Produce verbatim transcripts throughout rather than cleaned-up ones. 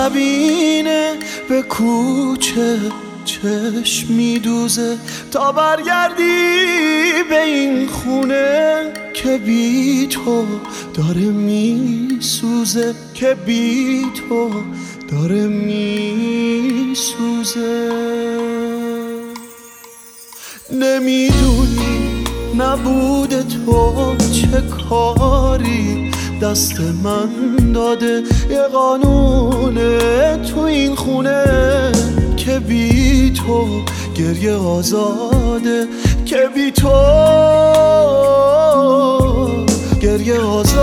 شبینه به کوچه چشم میدوزه تا برگردی به این خونه که بی تو داره میسوزه، که بی تو داره میسوزه. نمیدونی نبود تو چه کاری دست من داده، یه قانونه تو این خونه که بی تو گریه آزاده، که بی تو گریه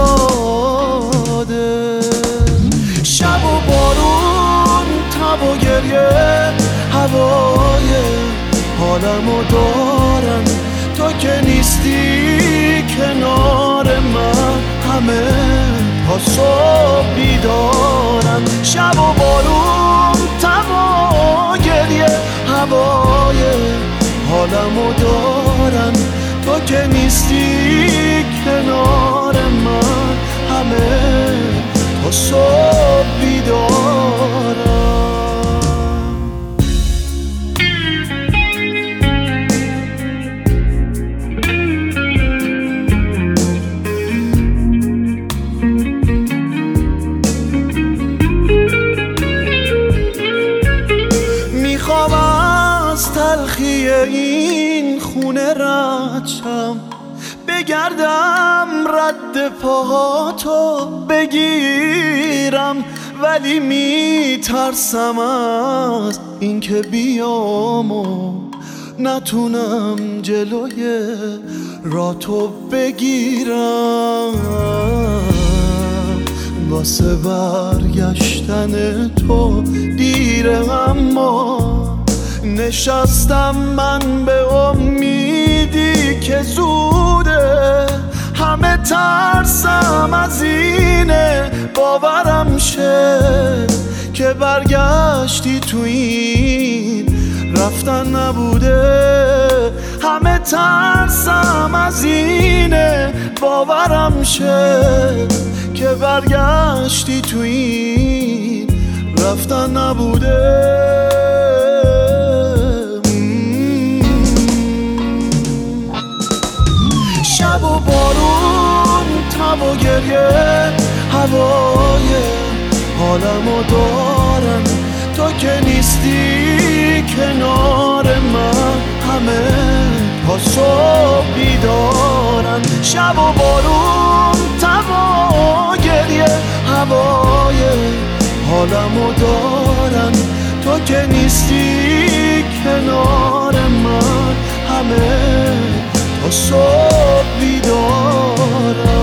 آزاده. شب و بارون، تب و گریه، هوای حالمو دارن، تو که نیستی کنار من همه تا صبح بیدارن. شب و بارون، تب و گریه، هوای حالمو دارن، تو که نیستی کنار من همه تا صبح بیدارن. تلخی این خونه رد شم، بگردم رد پاهاتو بگیرم، ولی میترسم از این که بیام و نتونم جلوی راتو بگیرم. واسه برگشتن تو دیره، اما نشستم من به امیدی که زوده. همه ترسم از اینه باورم شه که برگشتی تو این رفتن نبوده. همه ترسم از اینه باورم شه که برگشتی تو این رفتن نبوده. شب و بارون، تب و گریه، هوای حالمو دارن، تو که نیستی کنار من همه تا صبح بیدارن. شب و بارون، تب و گریه، هوای حالمو دارن، تو که نیستی کنار من همه تا صبح بیدارم.